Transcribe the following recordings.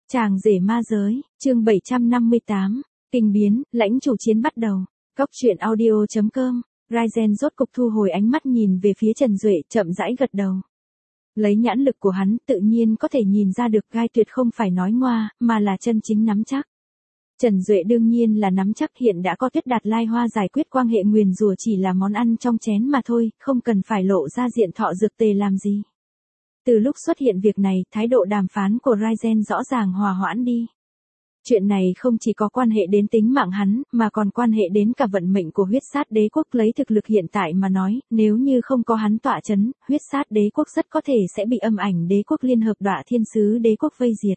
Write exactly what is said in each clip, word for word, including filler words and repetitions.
Chàng rể ma giới, chương bảy trăm năm mươi tám, kinh biến, lãnh chủ chiến bắt đầu. Cóc truyện audio chấm com, Ryzen rốt cục thu hồi ánh mắt nhìn về phía Trần Duệ, chậm rãi gật đầu. Lấy nhãn lực của hắn, tự nhiên có thể nhìn ra được gai tuyệt không phải nói ngoa, mà là chân chính nắm chắc. Trần Duệ đương nhiên là nắm chắc, hiện đã có Tuyết Đạt Lai Hoa giải quyết quan hệ nguyền rủa chỉ là món ăn trong chén mà thôi, không cần phải lộ ra diện thọ dược tề làm gì. Từ lúc xuất hiện việc này, thái độ đàm phán của Ryzen rõ ràng hòa hoãn đi. Chuyện này không chỉ có quan hệ đến tính mạng hắn, mà còn quan hệ đến cả vận mệnh của huyết sát đế quốc. Lấy thực lực hiện tại mà nói, nếu như không có hắn tọa chấn, huyết sát đế quốc rất có thể sẽ bị âm ảnh đế quốc liên hợp Đọa Thiên Sứ đế quốc vây diệt.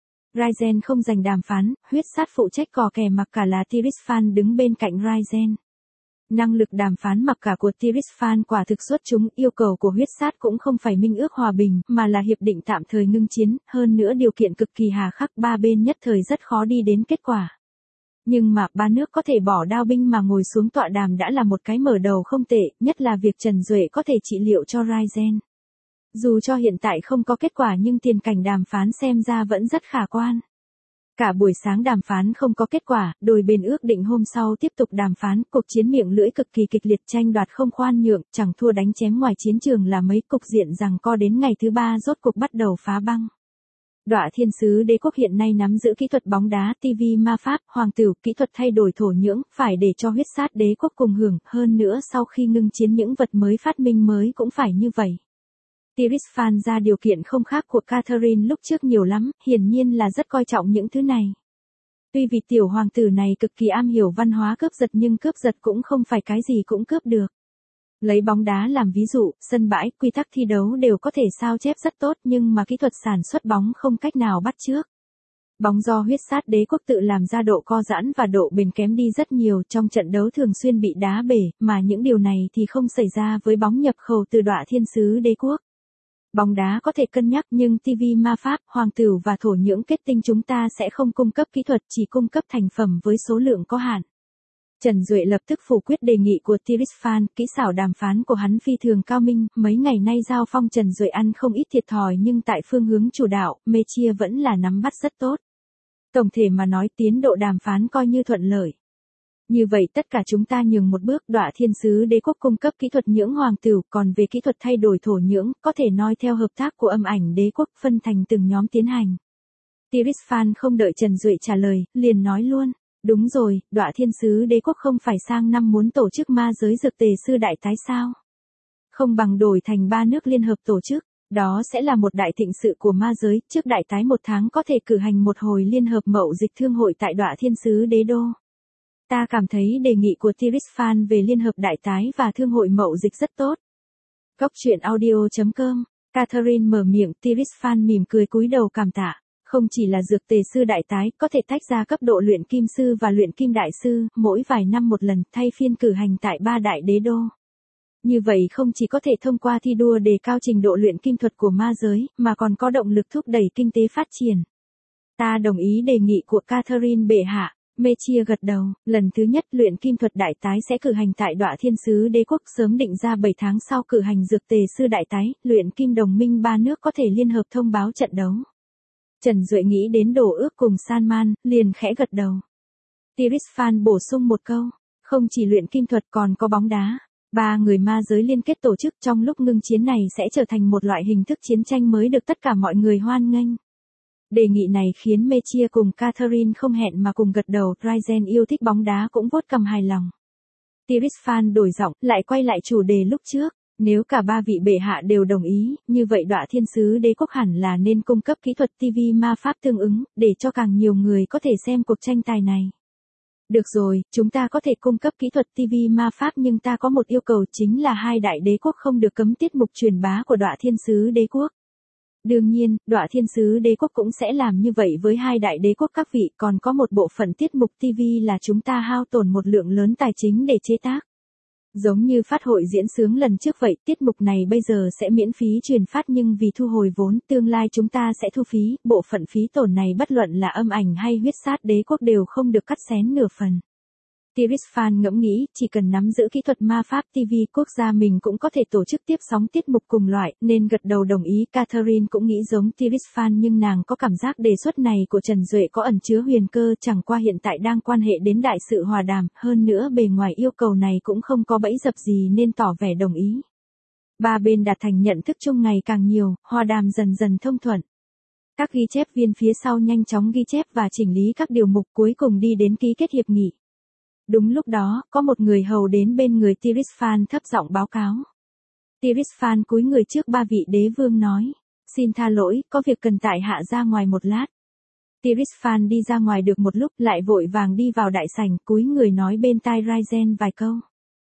Ryzen không giành đàm phán, huyết sát phụ trách cò kè mặc cả là Tirisfan đứng bên cạnh Ryzen. Năng lực đàm phán mặc cả của Tirisfan quả thực xuất chúng, yêu cầu của huyết sát cũng không phải minh ước hòa bình, mà là hiệp định tạm thời ngưng chiến, hơn nữa điều kiện cực kỳ hà khắc, ba bên nhất thời rất khó đi đến kết quả. Nhưng mà, ba nước có thể bỏ đao binh mà ngồi xuống tọa đàm đã là một cái mở đầu không tệ, nhất là việc Trần Duệ có thể trị liệu cho Ryzen. Dù cho hiện tại không có kết quả nhưng tiền cảnh đàm phán xem ra vẫn rất khả quan. Cả buổi sáng đàm phán không có kết quả, đôi bên ước định hôm sau tiếp tục đàm phán, cuộc chiến miệng lưỡi cực kỳ kịch liệt, tranh đoạt không khoan nhượng, chẳng thua đánh chém ngoài chiến trường là mấy, cục diện giằng co đến ngày thứ ba rốt cuộc bắt đầu phá băng. Đọa Thiên Sứ đế quốc hiện nay nắm giữ kỹ thuật bóng đá, ti vi ma pháp, hoàng tử, kỹ thuật thay đổi thổ nhưỡng, phải để cho huyết sát đế quốc cùng hưởng, hơn nữa sau khi ngưng chiến những vật mới phát minh mới cũng phải như vậy. Tirisfan ra điều kiện không khác của Catherine lúc trước nhiều lắm, hiển nhiên là rất coi trọng những thứ này. Tuy vì tiểu hoàng tử này cực kỳ am hiểu văn hóa cướp giật nhưng cướp giật cũng không phải cái gì cũng cướp được. Lấy bóng đá làm ví dụ, sân bãi, quy tắc thi đấu đều có thể sao chép rất tốt nhưng mà kỹ thuật sản xuất bóng không cách nào bắt chước. Bóng do huyết sát đế quốc tự làm ra độ co giãn và độ bền kém đi rất nhiều, trong trận đấu thường xuyên bị đá bể, mà những điều này thì không xảy ra với bóng nhập khẩu từ Đọa Thiên Sứ đế quốc. Bóng đá có thể cân nhắc nhưng ti vi ma pháp, hoàng tử và thổ nhưỡng kết tinh chúng ta sẽ không cung cấp kỹ thuật, chỉ cung cấp thành phẩm với số lượng có hạn. Trần Duệ lập tức phủ quyết đề nghị của Tirisfan, kỹ xảo đàm phán của hắn phi thường cao minh, mấy ngày nay giao phong Trần Duệ ăn không ít thiệt thòi nhưng tại phương hướng chủ đạo, Mechia vẫn là nắm bắt rất tốt. Tổng thể mà nói tiến độ đàm phán coi như thuận lợi. Như vậy tất cả chúng ta nhường một bước, Đọa Thiên Sứ đế quốc cung cấp kỹ thuật nhưỡng hoàng tử, còn về kỹ thuật thay đổi thổ nhưỡng, có thể nói theo hợp tác của âm ảnh đế quốc phân thành từng nhóm tiến hành. Tirisfan không đợi Trần Duệ trả lời, liền nói luôn, đúng rồi, Đọa Thiên Sứ đế quốc không phải sang năm muốn tổ chức ma giới dược tề sư đại tái sao? Không bằng đổi thành ba nước liên hợp tổ chức, đó sẽ là một đại thịnh sự của ma giới, trước đại tái một tháng có thể cử hành một hồi liên hợp mậu dịch thương hội tại Đọa Thiên Sứ đế đô. Ta cảm thấy đề nghị của Tirisfan về liên hợp đại tái và thương hội mậu dịch rất tốt. Cóc truyện audio chấm com, Catherine mở miệng, Tirisfan mỉm cười cúi đầu cảm tạ. Không chỉ là dược tề sư đại tái, có thể tách ra cấp độ luyện kim sư và luyện kim đại sư, mỗi vài năm một lần, thay phiên cử hành tại ba đại đế đô. Như vậy không chỉ có thể thông qua thi đua đề cao trình độ luyện kim thuật của ma giới, mà còn có động lực thúc đẩy kinh tế phát triển. Ta đồng ý đề nghị của Catherine bệ hạ. Mechia gật đầu, lần thứ nhất luyện kim thuật đại tái sẽ cử hành tại Đọa Thiên Sứ đế quốc, sớm định ra bảy tháng sau cử hành dược tề sư đại tái, luyện kim đồng minh ba nước có thể liên hợp thông báo trận đấu. Trần Duệ nghĩ đến đổ ước cùng Salman, liền khẽ gật đầu. Tirisfan bổ sung một câu, không chỉ luyện kim thuật còn có bóng đá. Ba người ma giới liên kết tổ chức trong lúc ngưng chiến này sẽ trở thành một loại hình thức chiến tranh mới được tất cả mọi người hoan nghênh. Đề nghị này khiến Mechia cùng Catherine không hẹn mà cùng gật đầu, Ryzen yêu thích bóng đá cũng vuốt cằm hài lòng. Tirisfan đổi giọng, lại quay lại chủ đề lúc trước, nếu cả ba vị bệ hạ đều đồng ý, như vậy Đọa Thiên Sứ đế quốc hẳn là nên cung cấp kỹ thuật ti vi ma pháp tương ứng, để cho càng nhiều người có thể xem cuộc tranh tài này. Được rồi, chúng ta có thể cung cấp kỹ thuật ti vi ma pháp nhưng ta có một yêu cầu chính là hai đại đế quốc không được cấm tiết mục truyền bá của Đọa Thiên Sứ đế quốc. Đương nhiên, Đọa Thiên Sứ đế quốc cũng sẽ làm như vậy với hai đại đế quốc các vị, còn có một bộ phận tiết mục ti vi là chúng ta hao tổn một lượng lớn tài chính để chế tác. Giống như phát hội diễn sướng lần trước vậy, tiết mục này bây giờ sẽ miễn phí truyền phát nhưng vì thu hồi vốn, tương lai chúng ta sẽ thu phí, bộ phận phí tổn này bất luận là âm ảnh hay huyết sát đế quốc đều không được cắt xén nửa phần. Tirisfan ngẫm nghĩ, chỉ cần nắm giữ kỹ thuật ma pháp ti vi quốc gia mình cũng có thể tổ chức tiếp sóng tiết mục cùng loại, nên gật đầu đồng ý. Catherine cũng nghĩ giống Tirisfan nhưng nàng có cảm giác đề xuất này của Trần Duệ có ẩn chứa huyền cơ, chẳng qua hiện tại đang quan hệ đến đại sự hòa đàm, hơn nữa bề ngoài yêu cầu này cũng không có bẫy dập gì nên tỏ vẻ đồng ý. Ba bên đạt thành nhận thức chung ngày càng nhiều, hòa đàm dần dần thông thuận. Các ghi chép viên phía sau nhanh chóng ghi chép và chỉnh lý các điều mục, cuối cùng đi đến ký kết hiệp nghị. Đúng lúc đó, có một người hầu đến bên người Tirisfan thấp giọng báo cáo. Tirisfan cúi người trước ba vị đế vương nói, xin tha lỗi, có việc cần tại hạ ra ngoài một lát. Tirisfan đi ra ngoài được một lúc lại vội vàng đi vào đại sảnh, cúi người nói bên tai Raizen vài câu.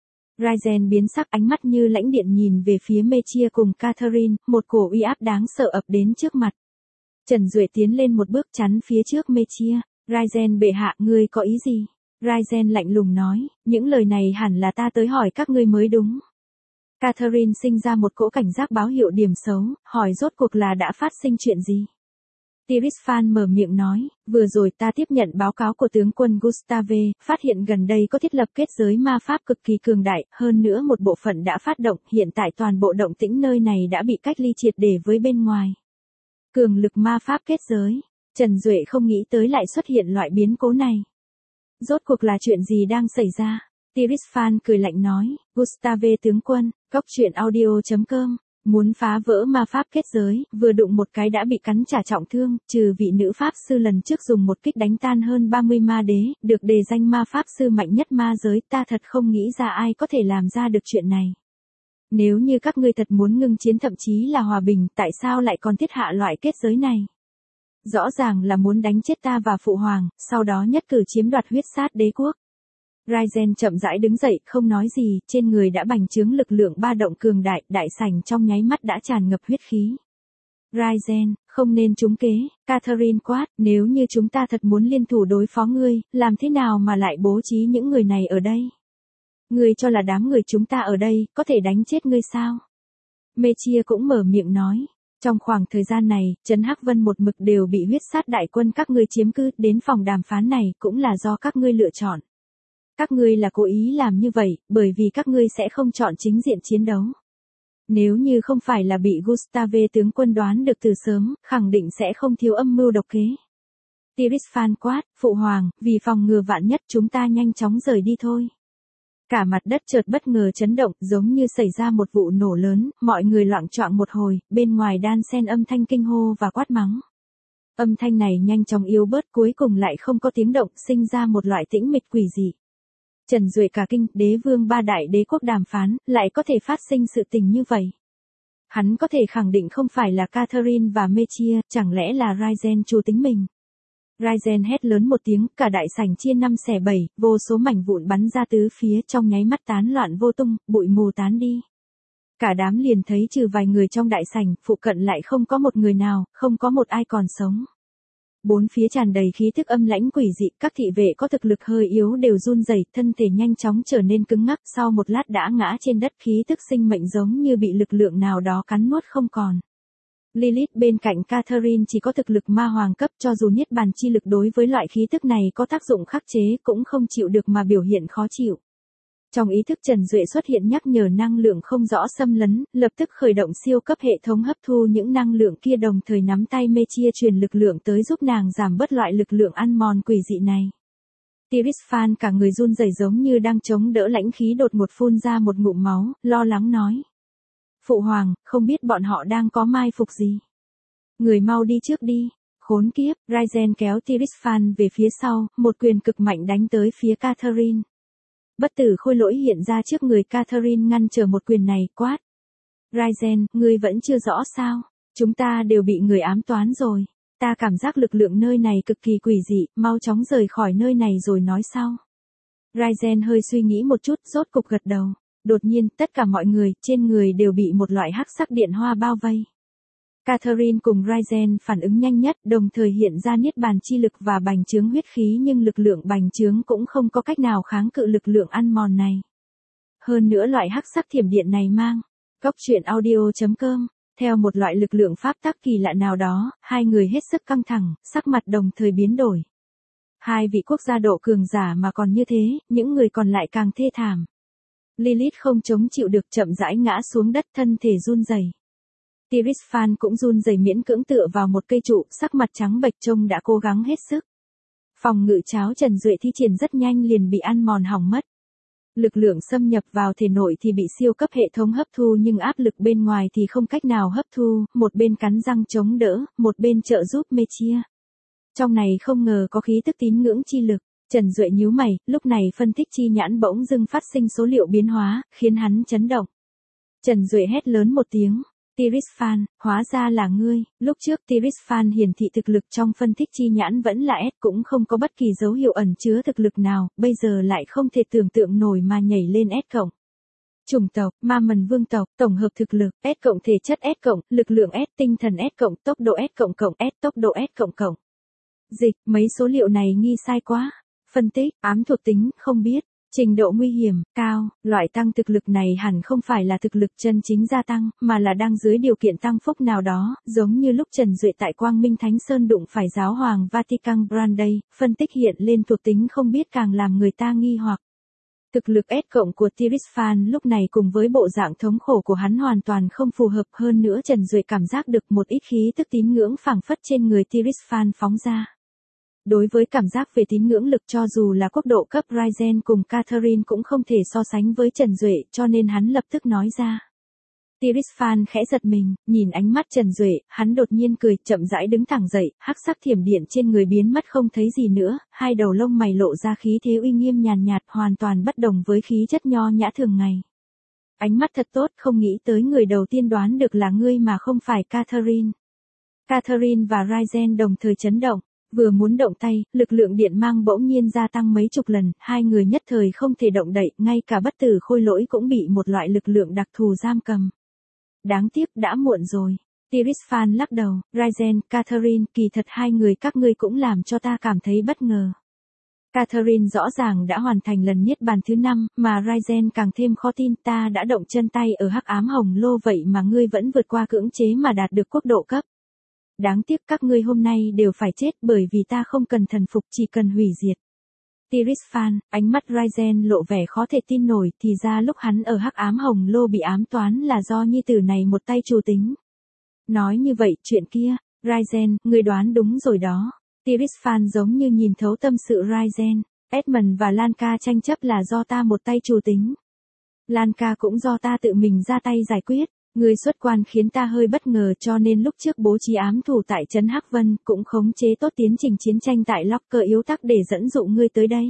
Raizen biến sắc, ánh mắt như lãnh điện nhìn về phía Mechia cùng Catherine, một cổ uy áp đáng sợ ập đến trước mặt. Trần Duệ tiến lên một bước chắn phía trước Mechia. Raizen bệ hạ, ngươi có ý gì? Raizen lạnh lùng nói, những lời này hẳn là ta tới hỏi các ngươi mới đúng. Catherine sinh ra một cỗ cảnh giác báo hiệu điểm xấu, hỏi rốt cuộc là đã phát sinh chuyện gì? Tirisfan mở miệng nói, vừa rồi ta tiếp nhận báo cáo của tướng quân Gustave, phát hiện gần đây có thiết lập kết giới ma pháp cực kỳ cường đại, hơn nữa một bộ phận đã phát động, hiện tại toàn bộ động tĩnh nơi này đã bị cách ly triệt để với bên ngoài. Cường lực ma pháp kết giới, Trần Duệ không nghĩ tới lại xuất hiện loại biến cố này. Rốt cuộc là chuyện gì đang xảy ra? Tirisfan cười lạnh nói, Gustave tướng quân, góc truyện audio chấm com, muốn phá vỡ ma pháp kết giới, vừa đụng một cái đã bị cắn trả trọng thương, trừ vị nữ pháp sư lần trước dùng một kích đánh tan hơn ba mươi ma đế, được đề danh ma pháp sư mạnh nhất ma giới, ta thật không nghĩ ra ai có thể làm ra được chuyện này. Nếu như các ngươi thật muốn ngưng chiến thậm chí là hòa bình, tại sao lại còn thiết hạ loại kết giới này? Rõ ràng là muốn đánh chết ta và phụ hoàng, sau đó nhất cử chiếm đoạt huyết sát đế quốc. Raizen chậm rãi đứng dậy, không nói gì, trên người đã bành trướng lực lượng ba động cường đại, đại sảnh trong nháy mắt đã tràn ngập huyết khí. Raizen, không nên trúng kế, Catherine quát, nếu như chúng ta thật muốn liên thủ đối phó ngươi, làm thế nào mà lại bố trí những người này ở đây? Ngươi cho là đám người chúng ta ở đây, có thể đánh chết ngươi sao? Mechia cũng mở miệng nói. Trong khoảng thời gian này, Trấn Hắc Vân một mực đều bị huyết sát đại quân các ngươi chiếm cứ, đến phòng đàm phán này cũng là do các ngươi lựa chọn. Các ngươi là cố ý làm như vậy, bởi vì các ngươi sẽ không chọn chính diện chiến đấu. Nếu như không phải là bị Gustave tướng quân đoán được từ sớm, khẳng định sẽ không thiếu âm mưu độc kế. Tirisfan quát, phụ hoàng, vì phòng ngừa vạn nhất chúng ta nhanh chóng rời đi thôi. Cả mặt đất chợt bất ngờ chấn động, giống như xảy ra một vụ nổ lớn, mọi người loạng choạng một hồi, bên ngoài đan xen âm thanh kinh hô và quát mắng. Âm thanh này nhanh chóng yếu bớt, cuối cùng lại không có tiếng động, sinh ra một loại tĩnh mịch quỷ dị. Trần Duệ cả kinh, đế vương ba đại đế quốc đàm phán, lại có thể phát sinh sự tình như vậy. Hắn có thể khẳng định không phải là Catherine và Mechia, chẳng lẽ là Raizen chủ tính mình. Raizen hét lớn một tiếng, cả đại sảnh chia năm xẻ bảy, vô số mảnh vụn bắn ra tứ phía, trong nháy mắt tán loạn vô tung, bụi mù tán đi. Cả đám liền thấy trừ vài người trong đại sảnh, phụ cận lại không có một người nào, không có một ai còn sống. Bốn phía tràn đầy khí thức âm lãnh quỷ dị, các thị vệ có thực lực hơi yếu đều run rẩy, thân thể nhanh chóng trở nên cứng ngắc, sau một lát đã ngã trên đất, khí thức sinh mệnh giống như bị lực lượng nào đó cắn nuốt không còn. Lilith bên cạnh Catherine chỉ có thực lực ma hoàng cấp, cho dù niết bàn chi lực đối với loại khí thức này có tác dụng khắc chế cũng không chịu được mà biểu hiện khó chịu. Trong ý thức Trần Duệ xuất hiện nhắc nhở năng lượng không rõ xâm lấn, lập tức khởi động siêu cấp hệ thống hấp thu những năng lượng kia, đồng thời nắm tay Mechia truyền lực lượng tới giúp nàng giảm bớt loại lực lượng ăn mòn quỷ dị này. Tirisfan cả người run rẩy giống như đang chống đỡ lãnh khí, đột ngột phun ra một ngụm máu, lo lắng nói. Phụ hoàng, không biết bọn họ đang có mai phục gì. Người mau đi trước đi. Khốn kiếp, Raizen kéo Tirisfan về phía sau, một quyền cực mạnh đánh tới phía Catherine. Bất tử khôi lỗi hiện ra trước người Catherine ngăn trở một quyền này, quát. Raizen, ngươi vẫn chưa rõ sao? Chúng ta đều bị người ám toán rồi. Ta cảm giác lực lượng nơi này cực kỳ quỷ dị, mau chóng rời khỏi nơi này rồi nói sau. Raizen hơi suy nghĩ một chút, rốt cục gật đầu. Đột nhiên, tất cả mọi người, trên người đều bị một loại hắc sắc điện hoa bao vây. Catherine cùng Raizen phản ứng nhanh nhất, đồng thời hiện ra niết bàn chi lực và bành trướng huyết khí, nhưng lực lượng bành trướng cũng không có cách nào kháng cự lực lượng ăn mòn này. Hơn nữa loại hắc sắc thiểm điện này mang, góc truyện audio chấm com, theo một loại lực lượng pháp tắc kỳ lạ nào đó, hai người hết sức căng thẳng, sắc mặt đồng thời biến đổi. Hai vị quốc gia độ cường giả mà còn như thế, những người còn lại càng thê thảm. Lilith không chống chịu được chậm rãi ngã xuống đất thân thể run rẩy. Tirisfan cũng run rẩy miễn cưỡng tựa vào một cây trụ, sắc mặt trắng bệch trông đã cố gắng hết sức. Phòng ngự cháo Trần Duệ thi triển rất nhanh liền bị ăn mòn hỏng mất. Lực lượng xâm nhập vào thể nội thì bị siêu cấp hệ thống hấp thu nhưng áp lực bên ngoài thì không cách nào hấp thu, một bên cắn răng chống đỡ, một bên trợ giúp Mechia. Trong này không ngờ có khí tức tín ngưỡng chi lực. Trần Duệ nhíu mày, lúc này phân tích chi nhãn bỗng dưng phát sinh số liệu biến hóa, khiến hắn chấn động. Trần Duệ hét lớn một tiếng. Tirisfan, hóa ra là ngươi. Lúc trước Tirisfan hiển thị thực lực trong phân tích chi nhãn vẫn là S, cũng không có bất kỳ dấu hiệu ẩn chứa thực lực nào, bây giờ lại không thể tưởng tượng nổi mà nhảy lên S cộng. Chủng tộc, ma mần vương tộc, tổng hợp thực lực, S cộng thể chất S cộng, lực lượng S, tinh thần S cộng, tốc độ S cộng cộng, S tốc độ S cộng cộng. Dịch, mấy số liệu này nghi sai quá. Phân tích, ám thuộc tính, không biết. Trình độ nguy hiểm, cao, loại tăng thực lực này hẳn không phải là thực lực chân chính gia tăng, mà là đang dưới điều kiện tăng phúc nào đó, giống như lúc Trần Duệ tại Quang Minh Thánh Sơn đụng phải giáo hoàng Vatican Branday, phân tích hiện lên thuộc tính không biết càng làm người ta nghi hoặc. Thực lực S cộng của Tirisfan lúc này cùng với bộ dạng thống khổ của hắn hoàn toàn không phù hợp, hơn nữa Trần Duệ cảm giác được một ít khí tức tín ngưỡng phảng phất trên người Tirisfan phóng ra. Đối với cảm giác về tín ngưỡng lực cho dù là quốc độ cấp Ryzen cùng Catherine cũng không thể so sánh với Trần Duệ, cho nên hắn lập tức nói ra. Tirisfan khẽ giật mình, nhìn ánh mắt Trần Duệ, hắn đột nhiên cười, chậm rãi đứng thẳng dậy, hắc sắc thiểm điện trên người biến mất không thấy gì nữa, hai đầu lông mày lộ ra khí thế uy nghiêm nhàn nhạt, hoàn toàn bất đồng với khí chất nho nhã thường ngày. Ánh mắt thật tốt, không nghĩ tới người đầu tiên đoán được là ngươi mà không phải Catherine. Catherine và Ryzen đồng thời chấn động. Vừa muốn động tay, lực lượng điện mang bỗng nhiên gia tăng mấy chục lần, hai người nhất thời không thể động đậy, ngay cả bất tử khôi lỗi cũng bị một loại lực lượng đặc thù giam cầm. Đáng tiếc đã muộn rồi. Tirisfan lắc đầu, Ryzen, Catherine, kỳ thật hai người các ngươi cũng làm cho ta cảm thấy bất ngờ. Catherine rõ ràng đã hoàn thành lần niết bàn thứ năm, mà Ryzen càng thêm khó tin, ta đã động chân tay ở hắc ám hồng lô vậy mà ngươi vẫn vượt qua cưỡng chế mà đạt được quốc độ cấp. Đáng tiếc các ngươi hôm nay đều phải chết bởi vì ta không cần thần phục, chỉ cần hủy diệt. Tirisfan, ánh mắt Ryzen lộ vẻ khó thể tin nổi, thì ra lúc hắn ở hắc ám hồng lô bị ám toán là do nhi tử này một tay chủ tính. Nói như vậy, chuyện kia, Ryzen, ngươi đoán đúng rồi đó. Tirisfan giống như nhìn thấu tâm sự Ryzen, Edmund và Lanka tranh chấp là do ta một tay chủ tính. Lanka cũng do ta tự mình ra tay giải quyết. Ngươi xuất quan khiến ta hơi bất ngờ, cho nên lúc trước bố trí ám thủ tại trấn Hắc Vân cũng khống chế tốt tiến trình chiến tranh tại Locker yếu tắc để dẫn dụ ngươi tới đây.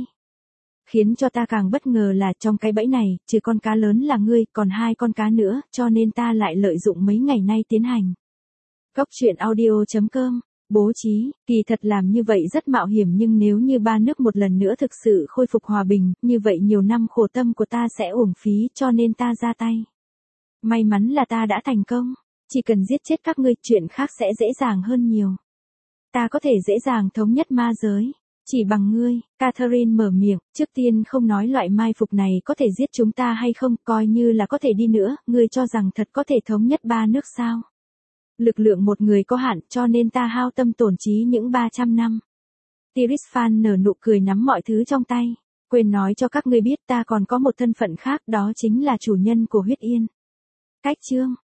Khiến cho ta càng bất ngờ là trong cái bẫy này, trừ con cá lớn là ngươi, còn hai con cá nữa, cho nên ta lại lợi dụng mấy ngày nay tiến hành. Cốc truyện audio chấm com, bố trí, kỳ thật làm như vậy rất mạo hiểm nhưng nếu như ba nước một lần nữa thực sự khôi phục hòa bình, như vậy nhiều năm khổ tâm của ta sẽ uổng phí, cho nên ta ra tay. May mắn là ta đã thành công, chỉ cần giết chết các ngươi, chuyện khác sẽ dễ dàng hơn nhiều. Ta có thể dễ dàng thống nhất ma giới, chỉ bằng ngươi. Catherine mở miệng, trước tiên không nói loại mai phục này có thể giết chúng ta hay không, coi như là có thể đi nữa, ngươi cho rằng thật có thể thống nhất ba nước sao? Lực lượng một người có hạn, cho nên ta hao tâm tổn trí những ba trăm năm. Tirisfan nở nụ cười nắm mọi thứ trong tay, quên nói cho các ngươi biết ta còn có một thân phận khác, đó chính là chủ nhân của huyết yên. Cách chương